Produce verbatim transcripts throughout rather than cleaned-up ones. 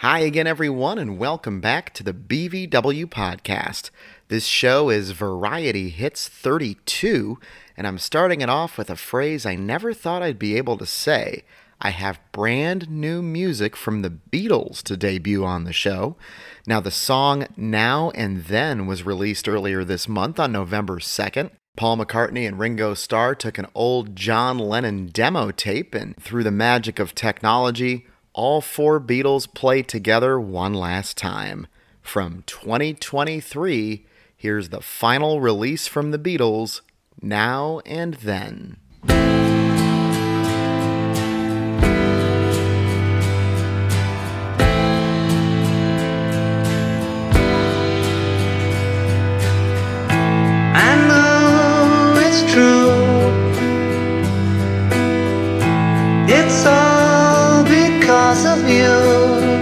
Hi again, everyone, and welcome back to the B V W Podcast. This show is Variety Hits thirty-two, and I'm starting it off with a phrase I never thought I'd be able to say. I have brand new music from the Beatles to debut on the show. Now, the song Now and Then was released earlier this month on November second. Paul McCartney and Ringo Starr took an old John Lennon demo tape, and through the magic of technology, all four Beatles play together one last time. From twenty twenty-three, here's the final release from the Beatles, Now and Then. I know it's true. It's all because of you.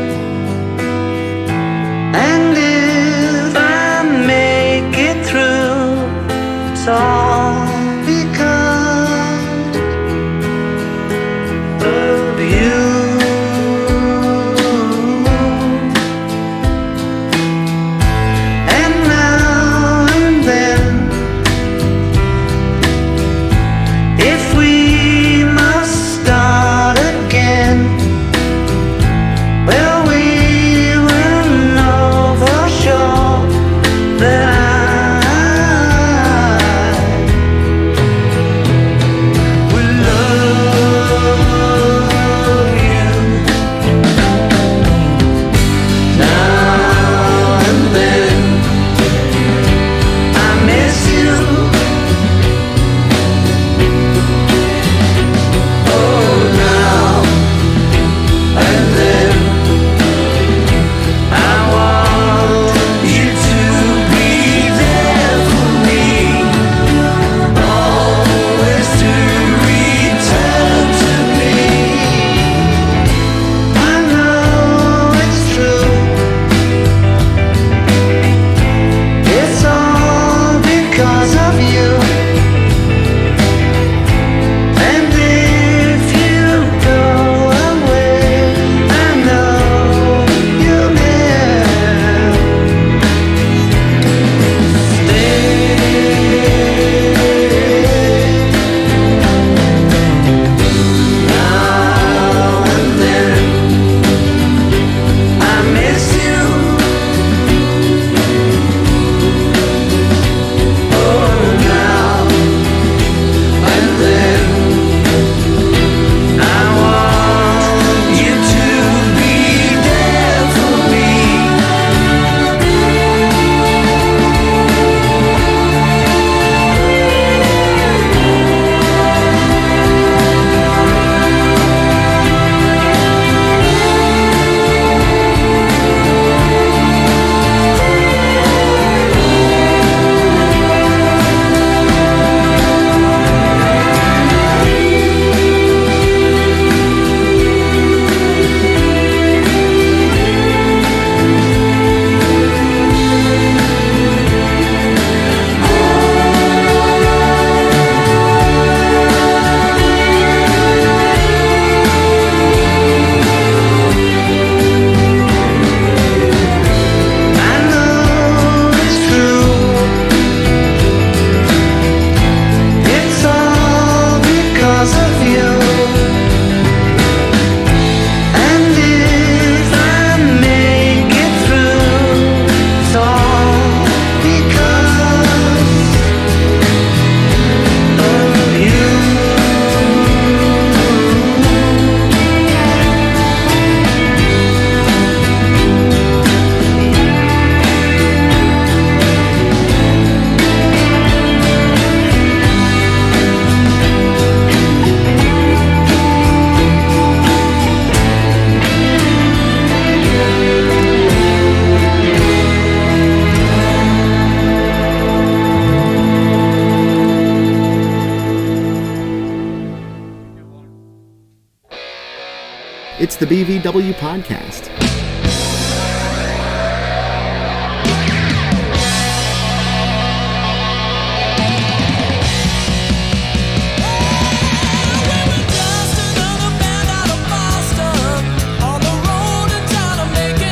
And if I make it through, it's all because of you. And now and then, if we must start again, well, we will know for sure that I will love you now and then. I miss you. Oh, now and then. I want you to be there for me, always to return to me. I know it's true. It's all because of you. And if you go away, I know you'll never stay. Now and then, I miss you. Oh, now and then, I want you to be there for me. I know it's true. It's all because of you. And if I make it through, it's all because of you. It's the B V W Podcast. Just another band out of Boston, on the road and trying to make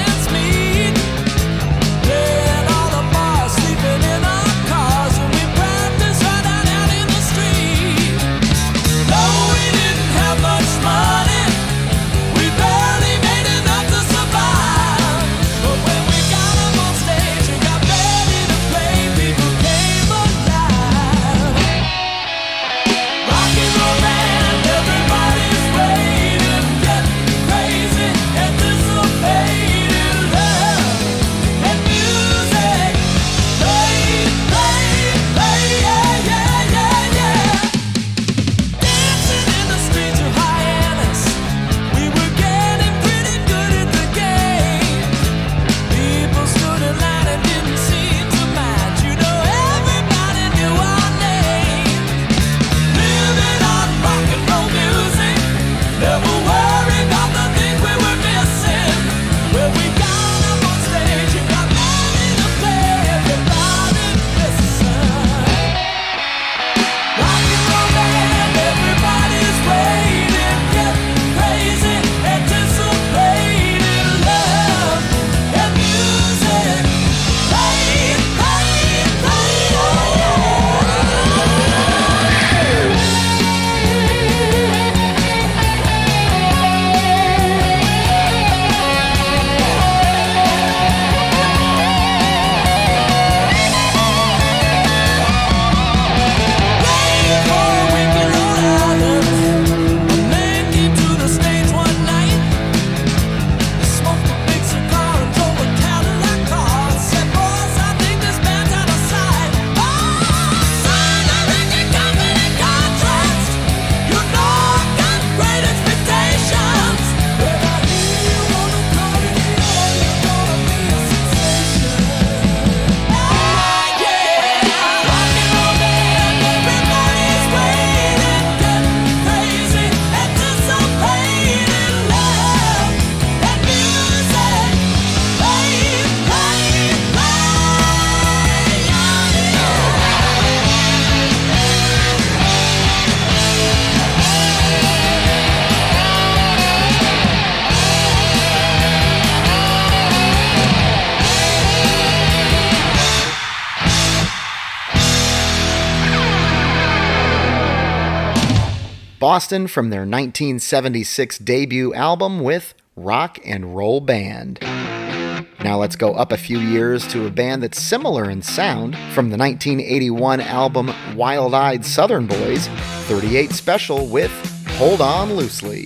Boston from their nineteen seventy-six debut album with Rock and Roll Band. Now let's go up a few years to a band that's similar in sound. From the nineteen eighty-one album Wild Eyed Southern Boys, thirty-eight Special with Hold On Loosely.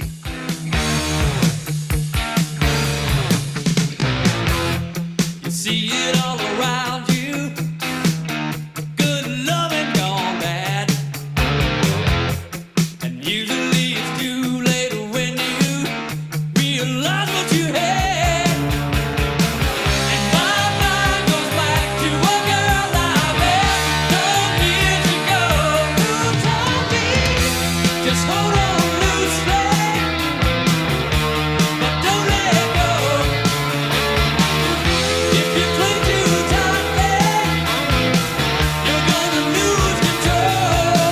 You see it all around you, good loving gone bad, and usually it's too late when you realize what you had. And my mind goes back to a girl I met some years ago who told me, just hold on loosely, but don't let go. If you cling too tightly, you're gonna lose control.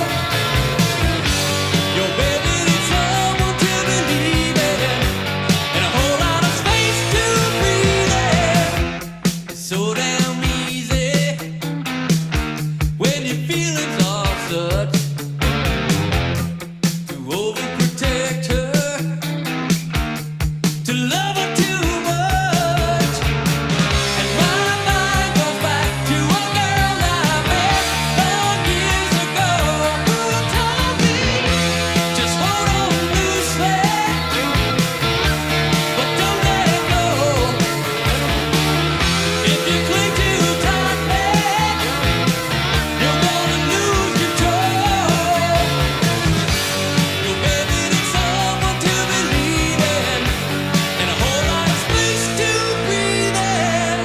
Your baby needs someone to believe in, and a whole lot of space to breathe in. It's so damn easy when your feelings are such to overprotect her, to love her too much. And my mind goes back to a girl I met some years ago who told me, just hold on loosely, but don't let go. If you cling too tightly, you're gonna lose control. Your baby needs someone to believe in, and a whole lot of space to breathe in.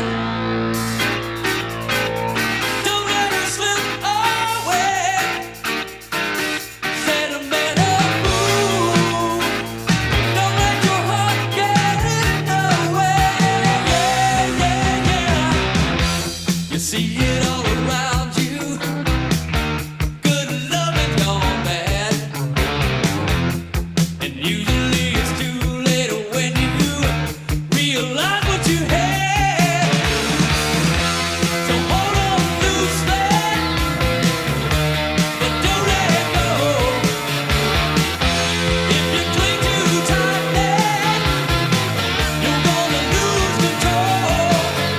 Don't let her slip away. Sentimental move. Don't let your heart get in the way. Yeah, yeah, yeah. You see it all around you. Good loving gone bad, and usually it's too late when you realize what you had. So hold on loosely, but don't let go. If you cling too tightly, you're gonna lose control.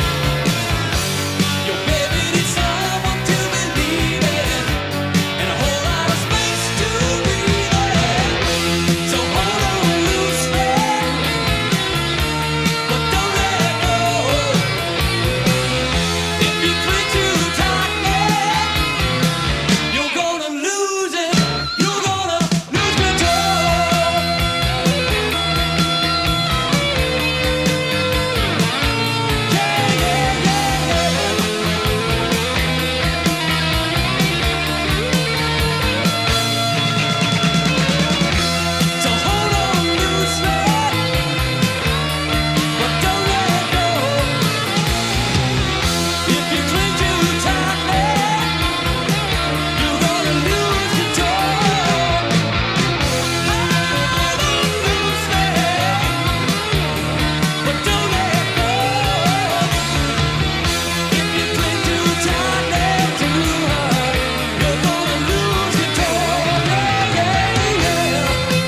Your baby needs someone to believe in, and a whole lot of space to breathe in. So hold on loosely, but don't let go. If you cling too tightly, you're gonna lose it. You're gonna lose control. Yeah, yeah, yeah, yeah. So hold on loosely, but don't let go. If you cling too tightly, you're gonna lose control. Hold on loosely, but don't let go. If you cling too tightly to her, you're gonna lose control. Yeah, yeah, yeah.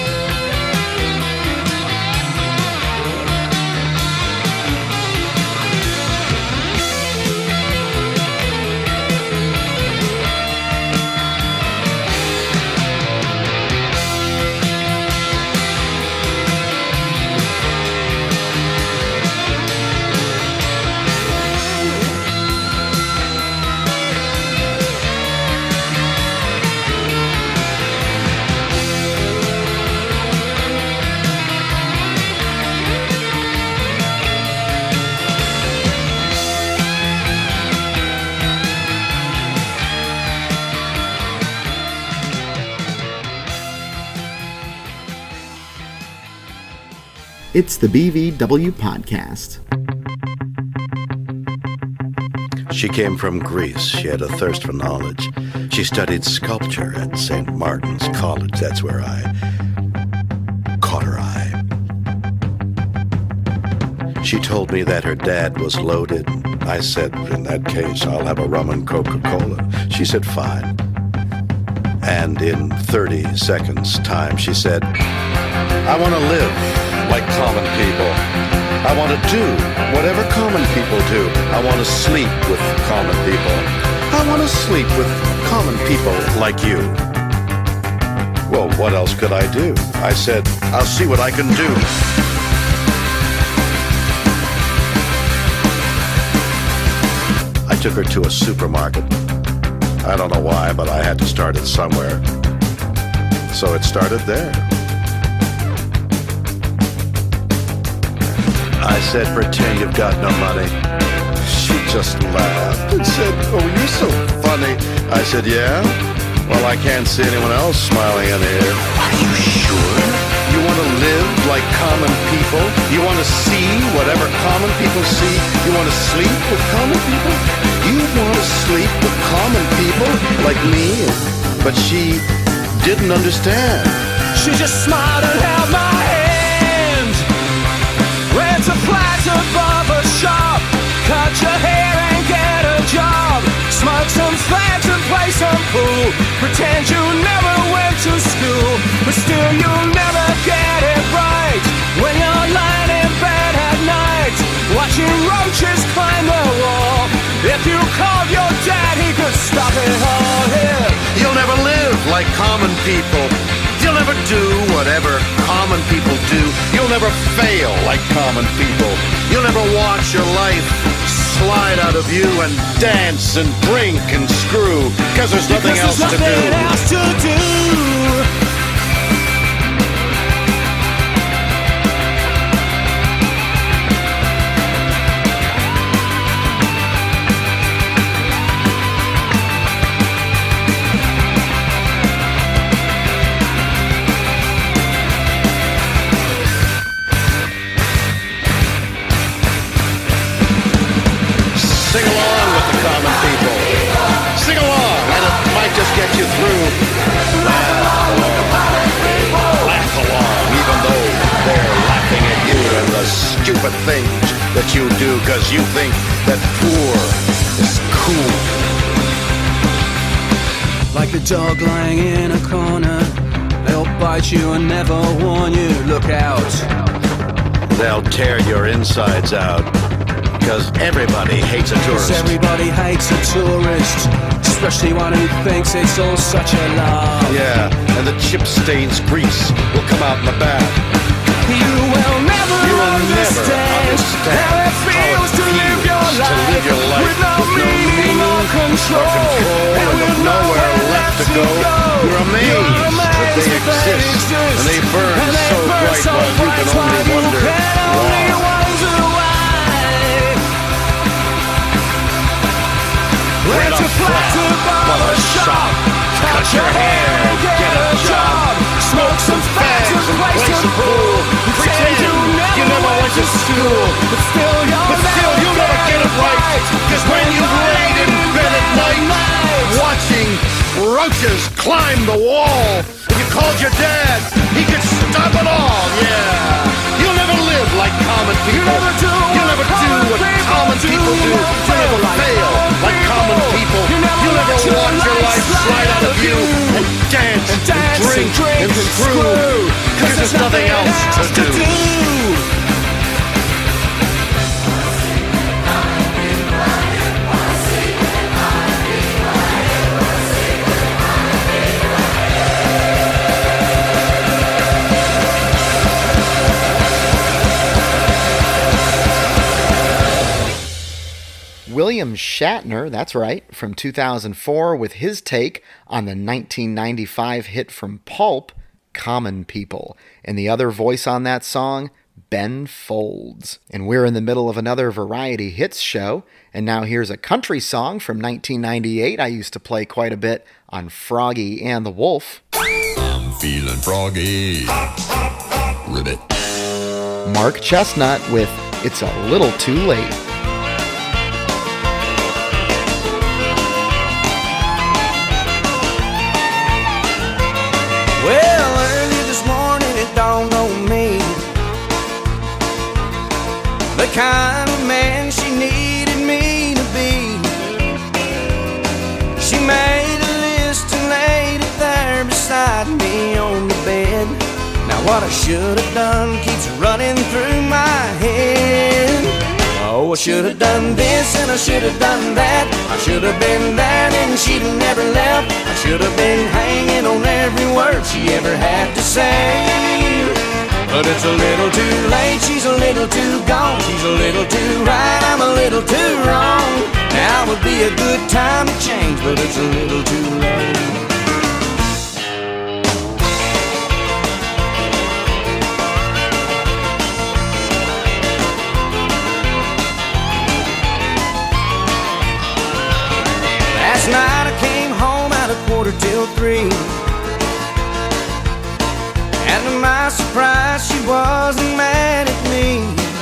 It's the B V W Podcast. She came from Greece. She had a thirst for knowledge. She studied sculpture at Saint Martin's College. That's where I caught her eye. She told me that her dad was loaded. I said, in that case, I'll have a rum and Coca-Cola. She said, fine. And in thirty seconds time, she said, I want to live like common people. I want to do whatever common people do. I want to sleep with common people. I want to sleep with common people like you. Well, what else could I do? I said, I'll see what I can do. I took her to a supermarket. I don't know why, but I had to start it somewhere. So it started there. I said, pretend you've got no money. She just laughed and said, oh, you're so funny. I said, yeah? Well, I can't see anyone else smiling in here. Are you sure? You want to live like common people? You want to see whatever common people see? You want to sleep with common people? You want to sleep with common people like me? But she didn't understand. She just smiled and held my hand. Went to flat above a shop. Cut your hair and get a job. Smoke some fags and play some pool. Pretend you never went to school, but still you'll never get it right. When you're lying in bed at night, watching roaches climb the wall. If you called your dad, he could stop it all here. You'll never live like common people. You'll never do whatever common people do. You'll never fail like common people. You'll never watch your life slide out of you and dance and drink and screw, because there's nothing Because else there's to nothing do. else to do. Sing along with the common people. Sing along, and it might just get you through. Laugh along. Laugh along, even though they're laughing at you and the stupid things that you do because you think that poor is cool. Like the dog lying in a corner, they'll bite you and never warn you. Look out. They'll tear your insides out. Because everybody hates a tourist. Everybody hates a tourist, especially one who thinks it's all such a lie. Yeah, and the chip stains grease will come out in the bath. You will never You will never understand understand how it feels to live your to life, live your life with no with no meaning or control, control, and with nowhere left to go. You're amazed that they exist, and they burn so bright while you can only wonder why. Rent a flat above a shop, cut your hair, get a job, smoke some fags and play some pool. Pretend you never went to school, but still you'll But still, you'll never get it right. Because when you've laid in bed at night, watching roaches climb the wall, and you called your dad, he could stop it all, yeah. You'll never live like common people. never do You'll never do what common people do. You'll never fail like common people. You'll never watch your life slide out of you and dance and drink and screw. Because there's nothing else to do. William Shatner, that's right, from two thousand four with his take on the nineteen ninety-five hit from Pulp, Common People. And the other voice on that song, Ben Folds. And we're in the middle of another Variety Hits show, and now here's a country song from nineteen ninety-eight I used to play quite a bit on Froggy and the Wolf. I'm feeling froggy. Ribbit. Mark Chestnut with It's a Little Too Late. Well, early this morning it dawned on me, the kind of man she needed me to be. She made a list and laid it there what I should have done keeps running through my head. Oh, I should have done this and I should have done that. I should have been there and she'd have never left. I should have been hanging on every word she ever had to say. But it's a little too late, she's a little too gone. She's a little too right, I'm a little too wrong. Now would be a good time to change, but it's a little too late. Last night I came home at a quarter till three, and to my surprise she wasn't mad at me.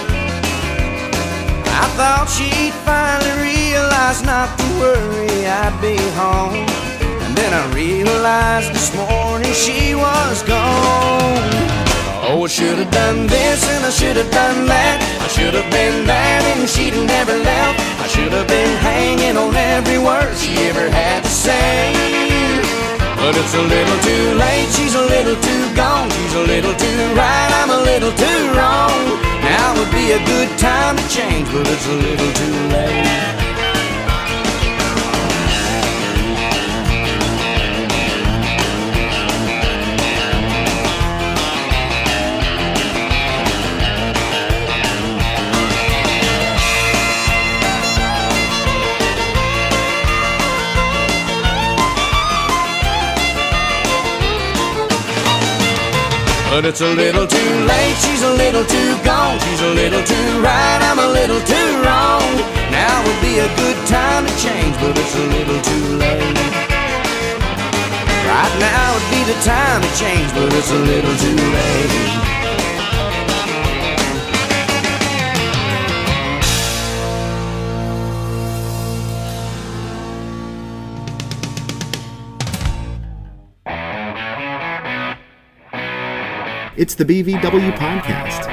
I thought she'd finally realize not to worry, I'd be home. And then I realized this morning she was gone. Oh, I should have done this and I should have done that. I should have been there and she'd have never left. I should have been hanging on every word she ever had to say. But it's a little too late, she's a little too gone. She's a little too right, I'm a little too wrong. Now would be a good time to change, but it's a little too late. But it's a little too late, she's a little too gone. She's a little too right, I'm a little too wrong. Now would be a good time to change, but it's a little too late. Right now would be the time to change, but it's a little too late. It's the B V W Podcast.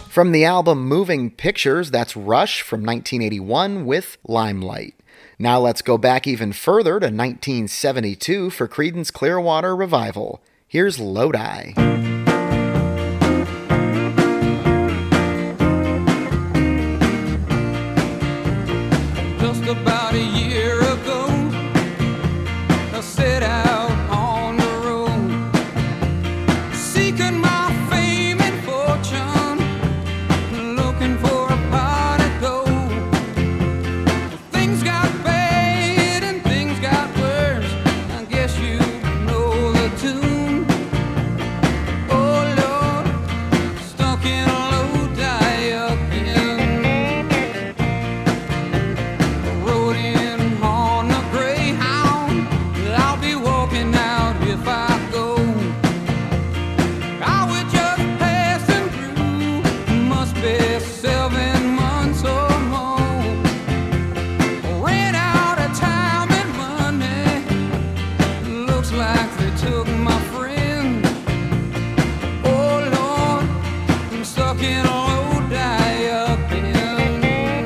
From the album Moving Pictures, that's Rush from nineteen eighty-one with Limelight. Now let's go back even further to nineteen seventy-two for Creedence Clearwater Revival. Here's Lodi. Just about a year ago, I set out on the road, seeking my fame and fortune, looking for a pot to go. Things got bad and things got worse, I guess you know the tune. Oh Lord, stuck in a Lodi again. Rode in on a Greyhound, I'll be walking out if I go. I was just passing through, must be seven months or more. Ran out of time and money, looks like they took my friend. Oh Lord, I'm stuck in a Lodi again.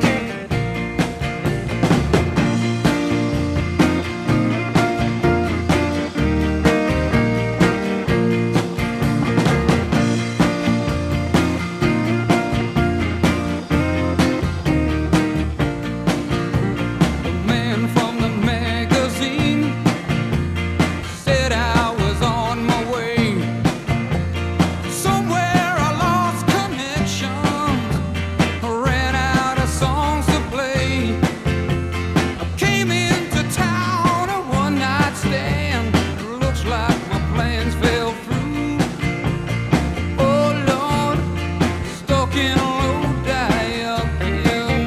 The man from the magazine said I was on my way. Somewhere I lost connection, ran out of songs to play. I came into town a one night stand, looks like my plans fell through. Oh Lord, stuck in a Lodi again.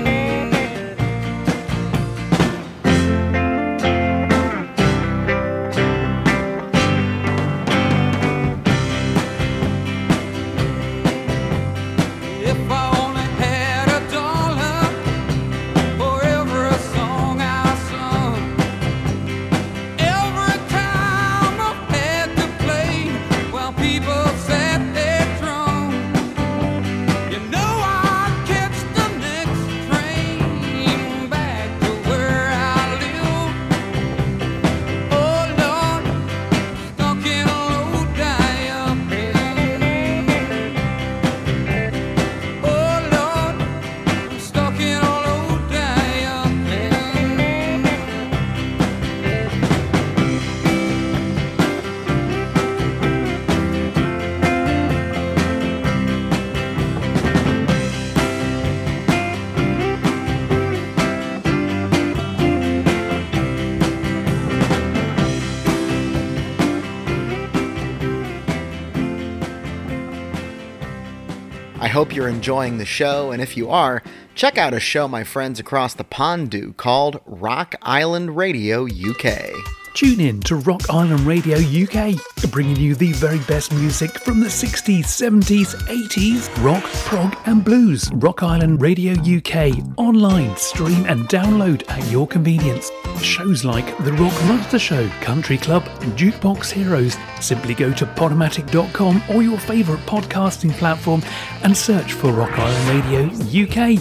If I only had a dollar for every song I sung, every time I had to play while people sat there drunk, you know I'd catch the next train back to where I live. Oh Lord, stuck in a Lodi again. Oh Lord, I'm stuck in a Lodi again. I hope you're enjoying the show, and if you are, check out a show my friends across the pond do called Rock Island Radio U K. Tune in to Rock Island Radio U K, bringing you the very best music from the sixties, seventies, eighties, rock, prog and blues. Rock Island Radio U K, online, stream and download at your convenience. Shows like The Rock Monster Show, Country Club and Jukebox Heroes. Simply go to podomatic dot com or your favourite podcasting platform and search for Rock Island Radio U K.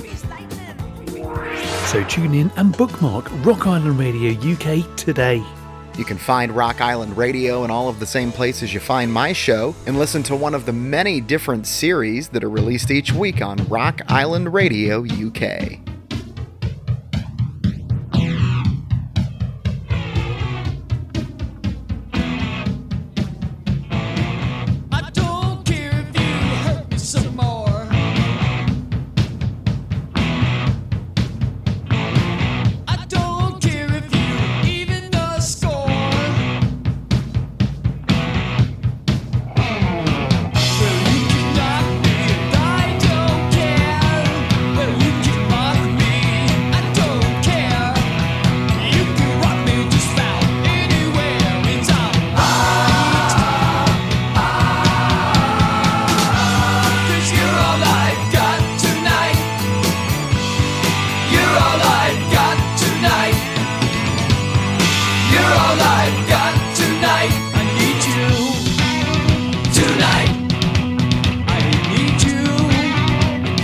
So tune in and bookmark Rock Island Radio U K today. You can find Rock Island Radio in all of the same places you find my show, and listen to one of the many different series that are released each week on Rock Island Radio U K. I don't care if you hurt me some more. I don't care if you even the score. Well, you can knock me and I don't care. Well, you can mock me, I don't care. You can rock me just about anywhere. It's alright. 'Cause you're all I've got tonight. You're all I've got tonight. You're all I've got tonight. I need you tonight. I need you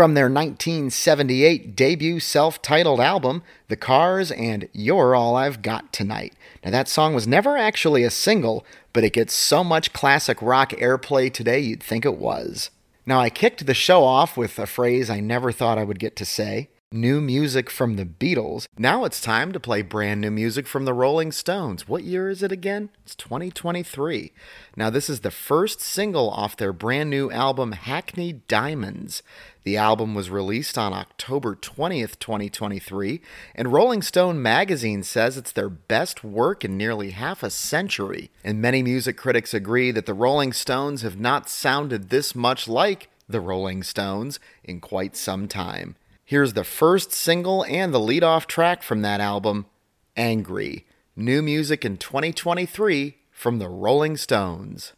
from their nineteen seventy-eight debut self-titled album, The Cars and You're All I've Got Tonight. Now that song was never actually a single, but it gets so much classic rock airplay today you'd think it was. Now I kicked the show off with a phrase I never thought I would get to say. New music from the Beatles. Now it's time to play brand new music from the Rolling Stones. What year is it again? It's twenty twenty-three. Now this is the first single off their brand new album Hackney Diamonds. The album was released on October twentieth, twenty twenty-three, and Rolling Stone magazine says it's their best work in nearly half a century. And many music critics agree that the Rolling Stones have not sounded this much like the Rolling Stones in quite some time. Here's the first single and the lead-off track from that album, Angry. New music in twenty twenty-three from the Rolling Stones.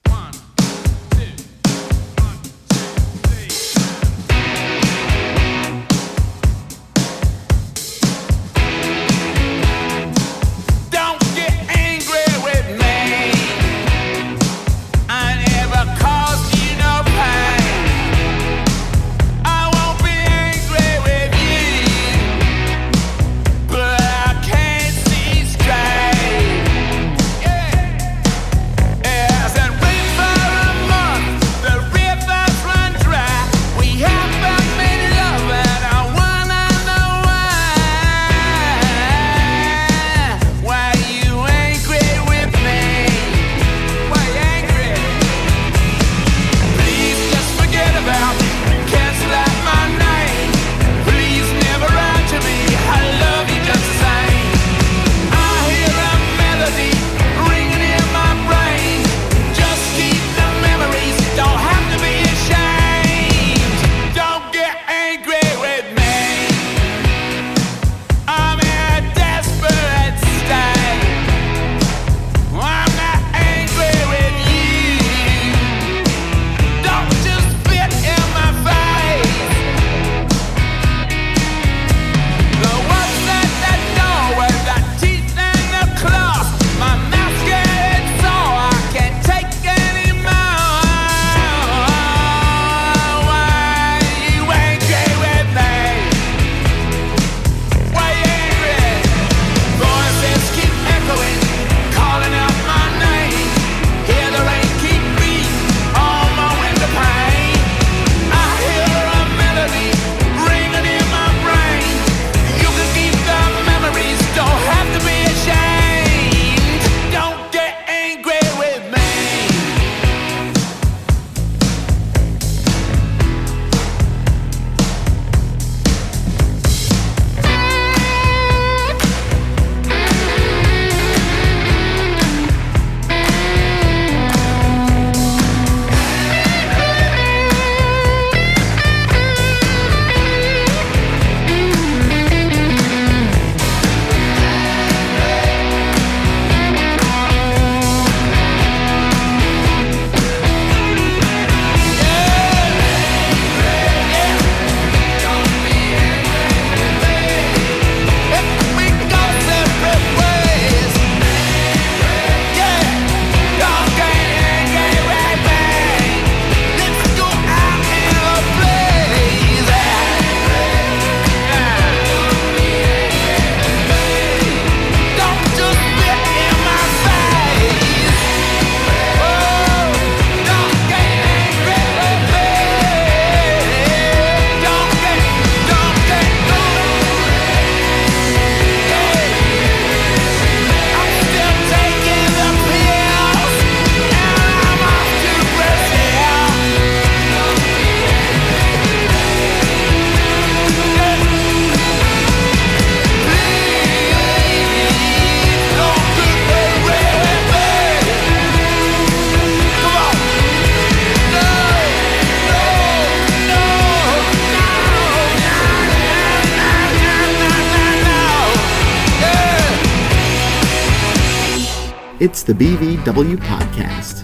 It's the B V W Podcast.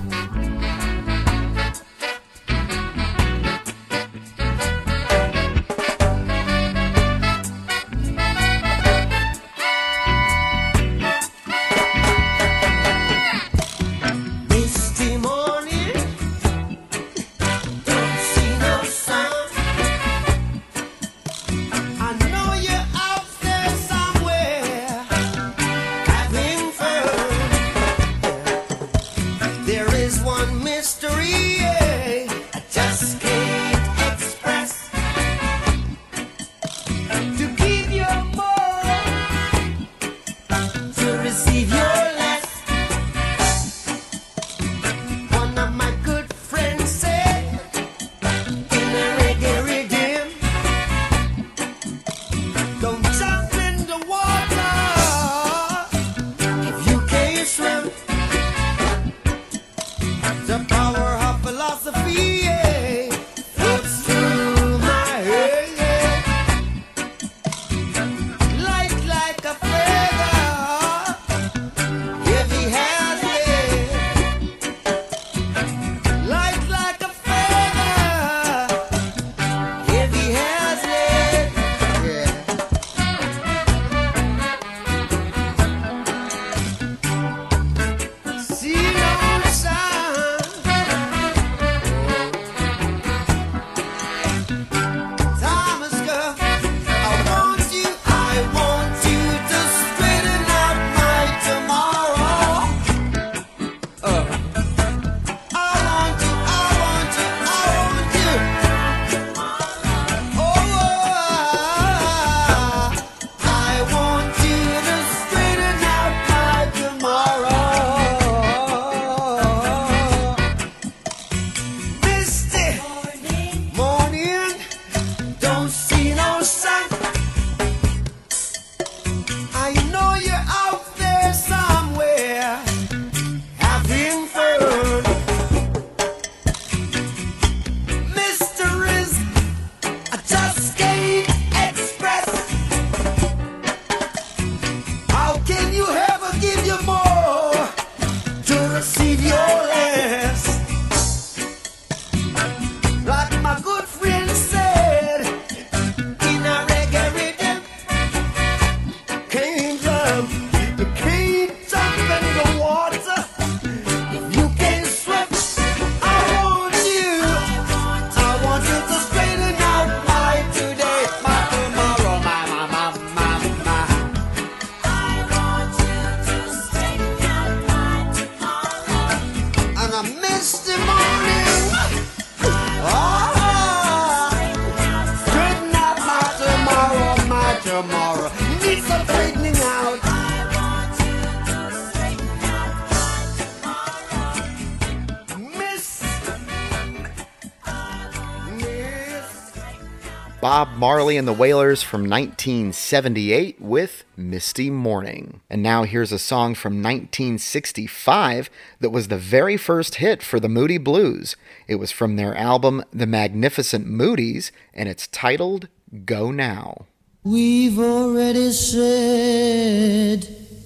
Misty morning, don't see no sun. Bob Marley and the Wailers from nineteen seventy-eight with Misty Morning. And now here's a song from nineteen sixty-five that was the very first hit for the Moody Blues. It was from their album The Magnificent Moodies, and it's titled Go Now. We've already said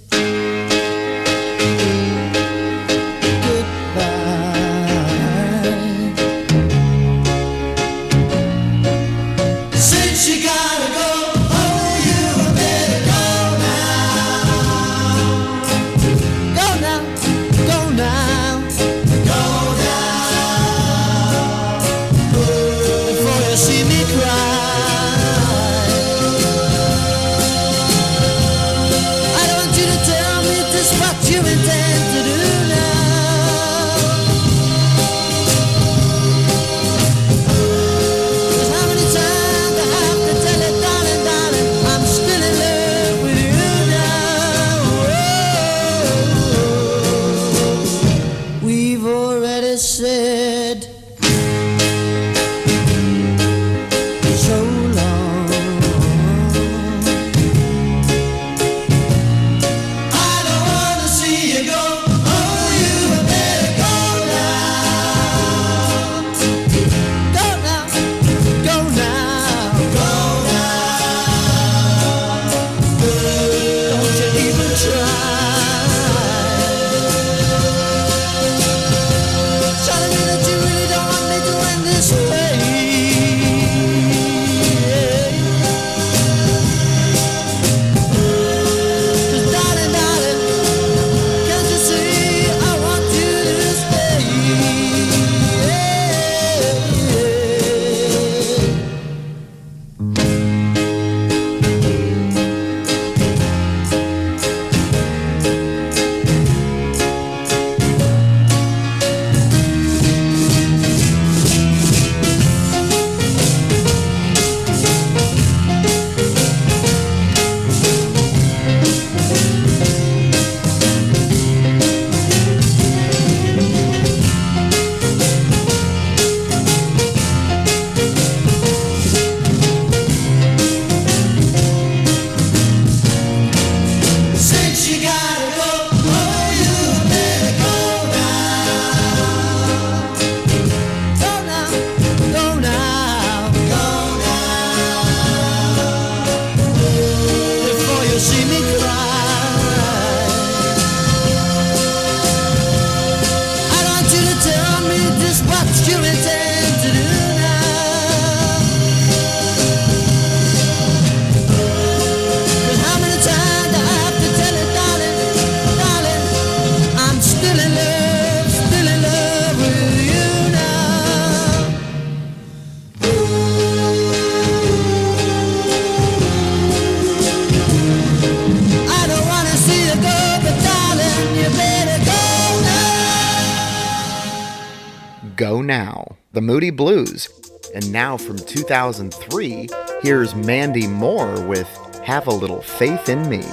Go Now, the Moody Blues. And now from two thousand three, here's Mandy Moore with Have a Little Faith in Me.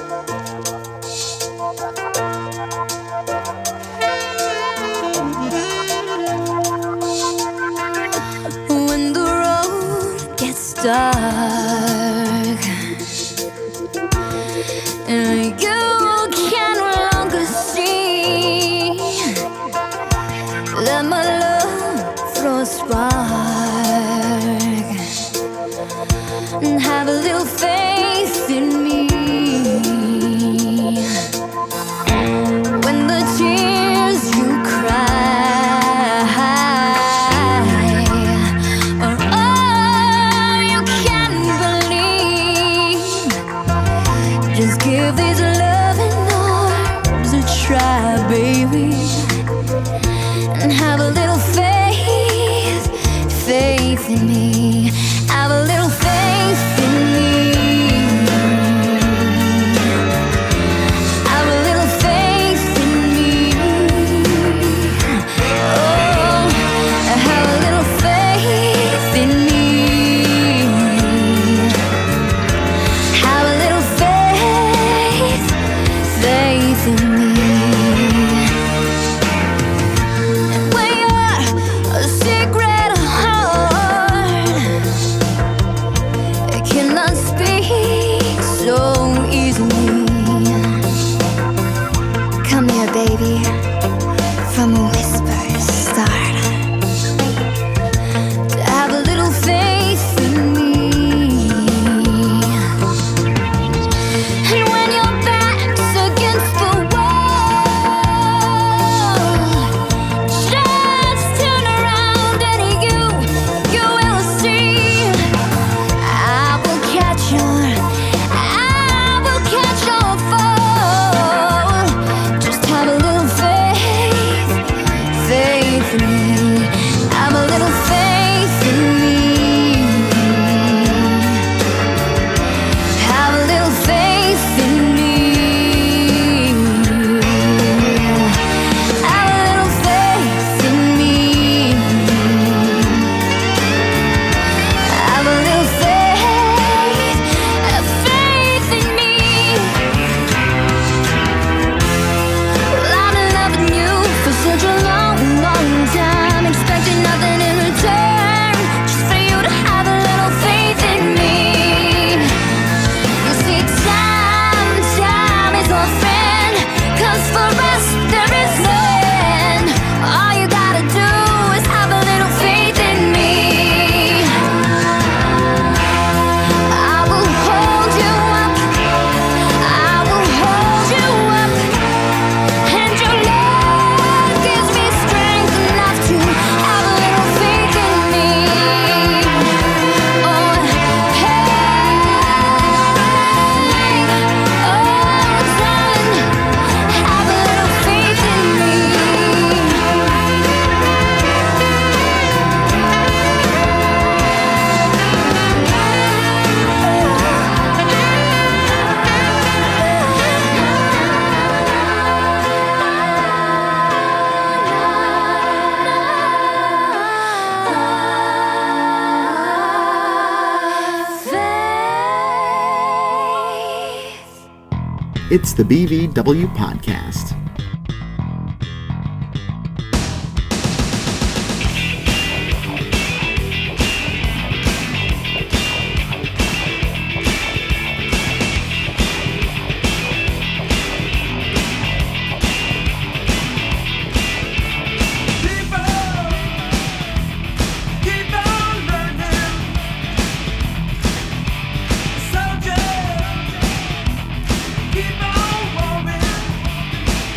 When the road gets dark and you can no longer see that my love throws a spark, and have a little faith in me. When the tears you cry are all you can believe, just give these loving arms a try, baby, and have a little faith, faith in me. Have a little faith in me. Have a little faith in me. Oh, have a little faith in me. Have a little faith, faith in me. When you're a secret heart from a whisper start to have a little faith in me. And when your back's against the wall, just turn around and you, you will see. I will catch your, I will catch your fall. Just have a little faith, faith in me. Have a little faith in me. Have a little faith in me. Have a little faith in me. Have a little faith, have faith in me. Well, I've been loving you for such a long, long time, expecting nothing in return, just for you to have a little faith in me. You see, time, time is our friend, 'cause for us there is no end. All you gotta do is have a little faith in me. I will hold you up, I will hold you up, and your love gives me strength enough to have a little faith in me. Oh, hey, oh, darling, have a little faith in me. Faith. It's the B V W Podcast. Keep on learning, soldier. Keep on warming.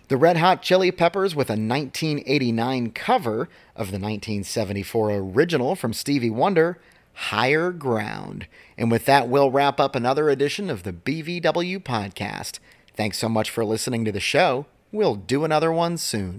The Red Hot Chili Peppers with a nineteen eighty-nine cover of the nineteen seventy-four original from Stevie Wonder, Higher Ground. And with that, we'll wrap up another edition of the B V W Podcast. Thanks so much for listening to the show. We'll do another one soon.